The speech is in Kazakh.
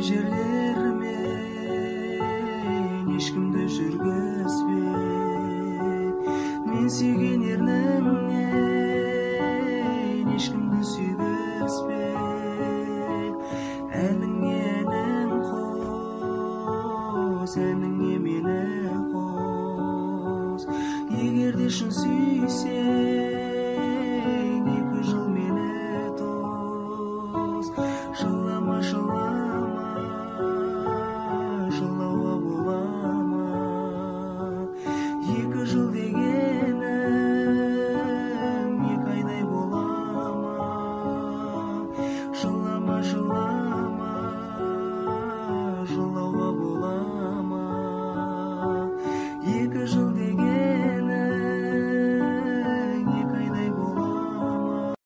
жерлермен ешкімді жүргізбе. Мен сүйген ерніңнен ешкімді сүйгізбе. Әніңе әнін қос, әніңе мені қос. Егер де шын сүйсе